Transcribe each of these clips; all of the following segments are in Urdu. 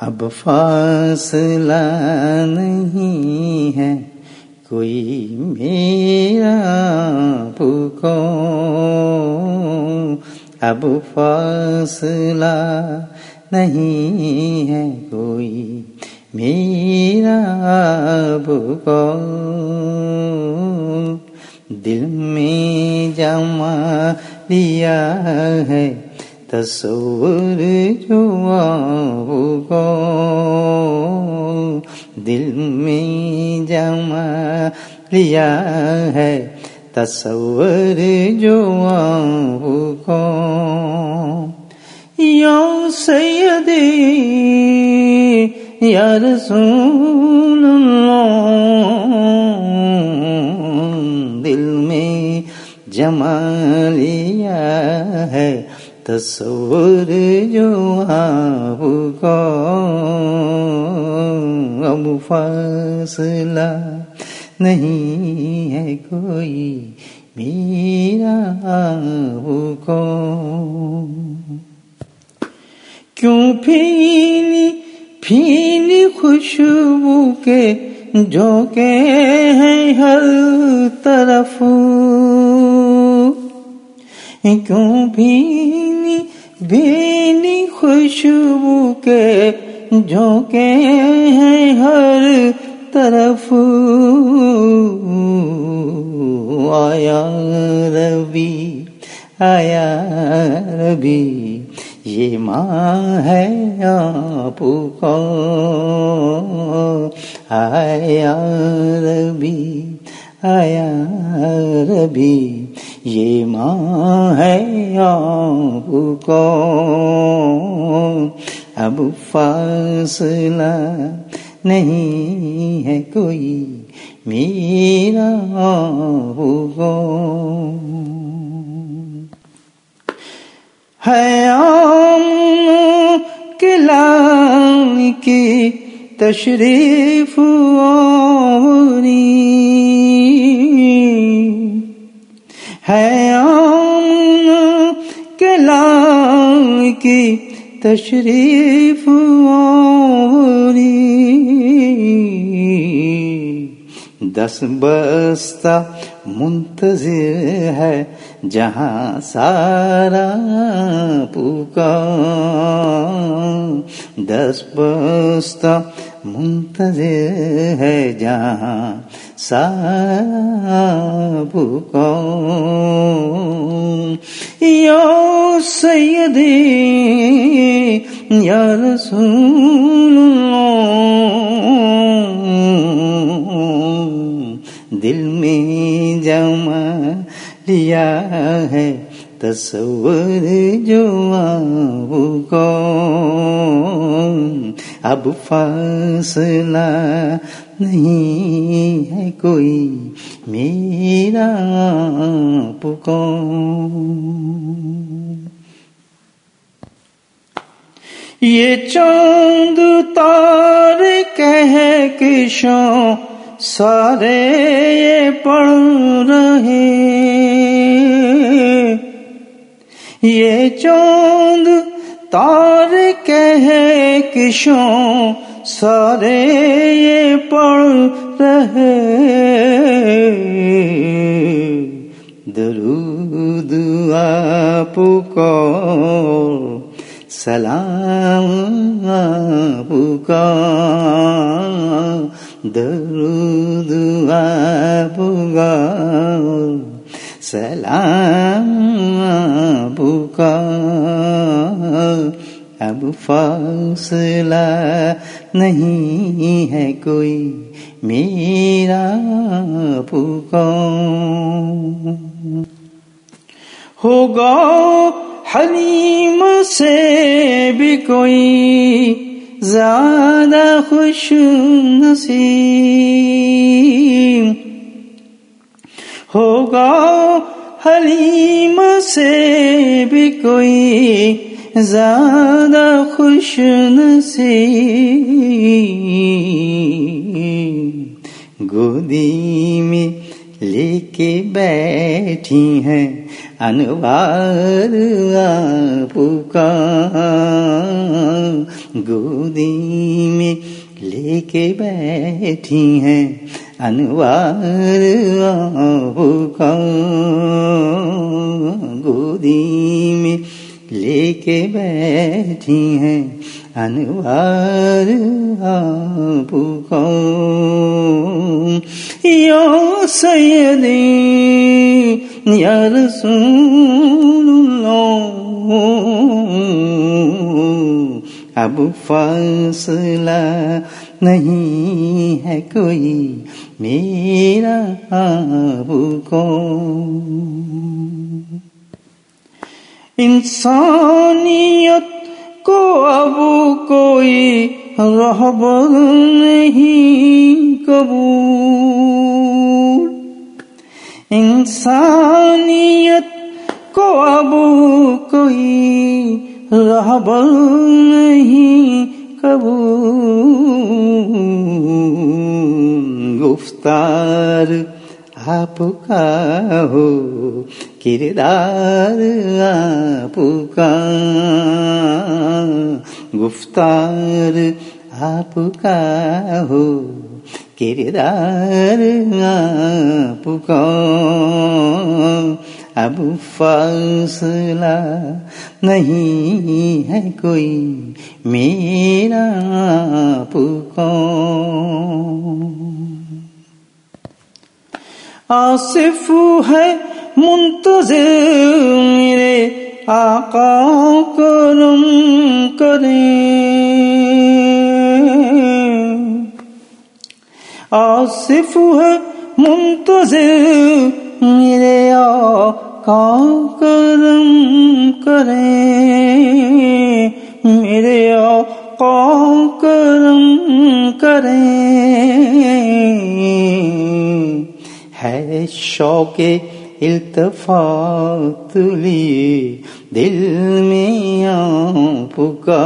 اب فاصلہ نہیں ہے کوئی میرا پکو، اب فاصلہ نہیں ہے کوئی میرا پکو، دل میں جما لیا ہے تصور جو آپ کو، دل میں جما لیا ہے تصور جو آپ کو، یا سیدی یا رسول اللہ، دل میں جما لیا ہے تصور جو آپ کو، اب فاصلہ نہیں ہے کوئی میرا آپ کو، کیوں پھیلی پھیلی خوشبو کے جھونکے ہیں ہر طرف، کیوں بھیلی بھیلی خوشبو کے جھونکے ہیں ہر طرف، آیا ربی آیا ربی یہ ماں ہے آپ کو، آیا ربی آیا ربی یہ ماں ہے آپ کو، اب فاصلہ نہیں ہے کوئی میرا آپ کو، ہے آمنہ کے لائے کی تشریف آوری، ہے آمنہ کے لائے کی تشریف آوری، دس بستہ منتظر ہے جہاں سارا پکا، دس بستہ منتظر ہے جہاں سارا پکا، یا سیدی یا رسول اللہ، دل میں جما لیا ہے تصور جو آپ کو، اب فاصلہ نہیں ہے کوئی میرا آپ کو، یہ چاند تارے کہکشاں سارے یہ پڑھ رہے، یہ چاند تارے کہکشاں سارے یہ پڑھ رہے، درود آپ کو سلام آپ کا، درود آپ کا سلام آپ کا، اب فاصلہ نہیں ہے کوئی میرا آپ کو، ہوگا حلیم سے بھی کوئی زیادہ خوش نصیب، ہوگا حلیم سے بھی کوئی زیادہ خوش نصیب، گودی میں لے کے بیٹھی ہیں انوار آپ کا گودی میں لے کے بیٹھی ہیں، انوار آپ کا گودی میں لے کے بیٹھی ہیں، انوار آپ کا۔ یا سیدی یا رسول اللہ، اب فاصلہ نہیں ہے کوئی میرا آپ کو۔ انسانیت کو اب کوئی رہبر نہیں قبول، انسانیت کو اب کوئی رہبر نہیں قبول، گفتار آپ کا ہو کردار آپ کا، گفتار آپ کا ہو کردار آپ کا، اب فاصلہ نہیں ہے کوئی میرا آپ کا۔ آصف ہے منتظر میرے آقا کرم کریں، آصف ہے منتظر میرے آقا کرم کریں، میرے آقا کرم کریں، ہے شوق التفات لیے دل میں آپ کا،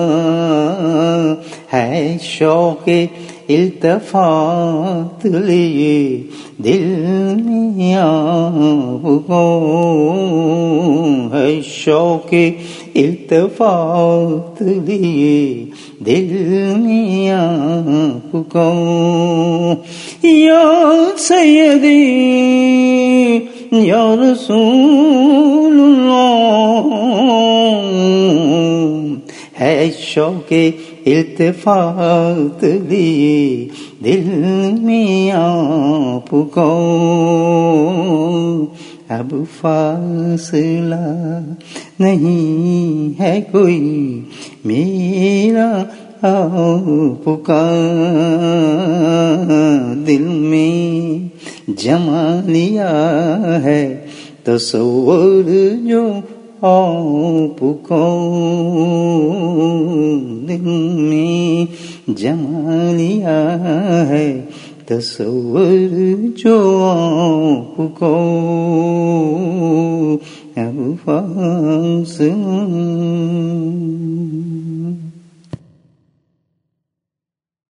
ہے شوق التفات لیے دل میں آپ کو، ہے شوق التفات لیے دل میں آپ کو۔ یا سیدی یا رسول اللہ، ہے شوق التفات لیے دل میں آپ کو، اب فاصلہ نہیں ہے کوئی میرا آپ کا، دل میں جما لیا ہے تصور جو آپ کو، دل میں جما لیا ہے تصور جو آپ کو، اب فاصلہ